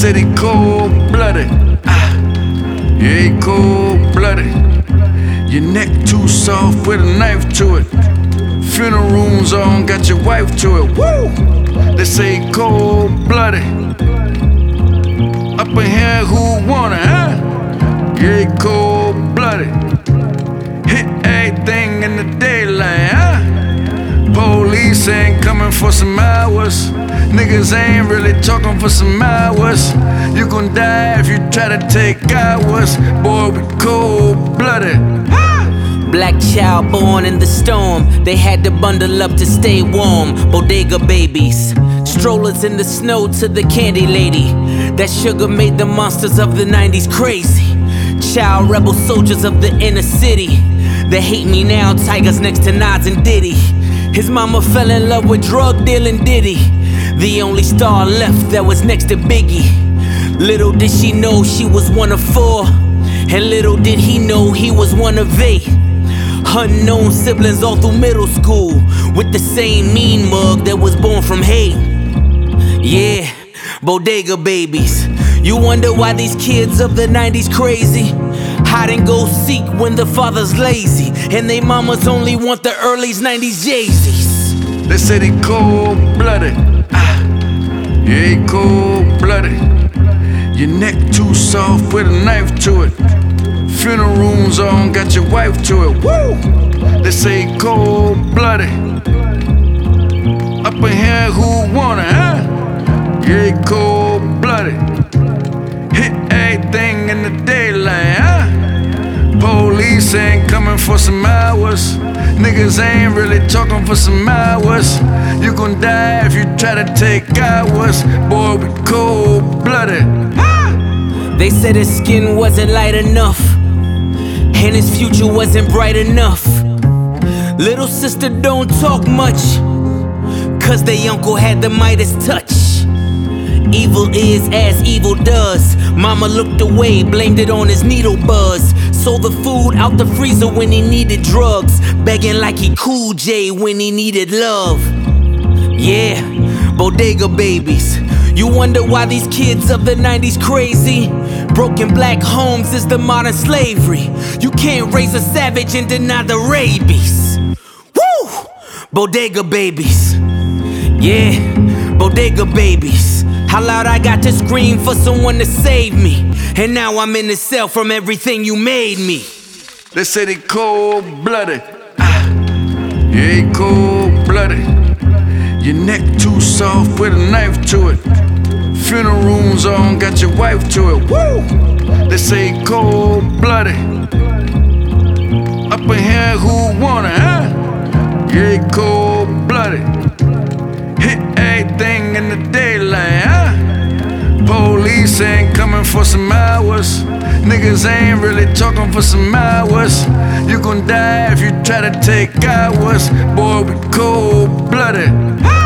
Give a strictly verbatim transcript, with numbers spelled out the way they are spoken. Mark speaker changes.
Speaker 1: said he cold-blooded. Ah, yeah, he cold-blooded. Your neck too soft with a knife to it. Funeral rooms on, got your wife to it. Woo! They say he cold-blooded. Up in here, who want it, huh? Yeah, he cold-blooded. Hit everything in the daylight, huh? Police ain't coming for some hours. Niggas ain't really talking for some hours. You gon' die if you try to take ours. Boy, we cold-blooded.
Speaker 2: Black child born in the storm. They had to bundle up to stay warm. Bodega babies, strollers in the snow to the candy lady. That sugar made the monsters of the nineties crazy. Child rebel soldiers of the inner city. They hate me now, tigers next to Nas and Diddy. His mama fell in love with drug dealing Diddy. The only star left that was next to Biggie. Little did she know she was one of four, and little did he know he was one of eight. Unknown siblings all through middle school, with the same mean mug that was born from hate. Yeah, bodega babies. You wonder why these kids of the nineties crazy? Hide and go seek when the father's lazy, and they mamas only want the early nineties Yeezys.
Speaker 1: They said he cold-blooded. Ah, yeah, he cold-blooded. Your neck too soft with a knife to it. Funeral rooms on, got your wife to it. Woo! They say he cold-blooded. Up in here, who want it, huh? Yeah, he cold-blooded. Hit everything in the daylight, huh? Police ain't coming for some hours. Niggas ain't really talking for some hours. You gon' die if you try to take ours. Boy, we cold-blooded.
Speaker 2: They said his skin wasn't light enough, and his future wasn't bright enough. Little sister don't talk much, cause they uncle had the Midas touch. Evil is as evil does. Mama looked away, blamed it on his needle buzz. Sold the food out the freezer when he needed drugs, begging like he Cool J when he needed love. Yeah, bodega babies. You wonder why these kids of the nineties crazy? Broken black homes is the modern slavery. You can't raise a savage and deny the rabies. Woo! Bodega babies. Yeah, bodega babies. How loud I got to scream for someone to save me, and now I'm in the cell from everything you made me.
Speaker 1: They said he cold-blooded. Ah, yeah, he cold-blooded. Your neck too soft with a knife to it. Funeral rooms on, got your wife to it. Woo! They say he cold-blooded. Up in here, who want it, huh? Yeah, he cold-blooded. Hit everything in the daylight, huh? Police ain't coming for some hours. Niggas ain't really talking for some hours. You gon' die if you try to take ours. Boy, we cold-blooded.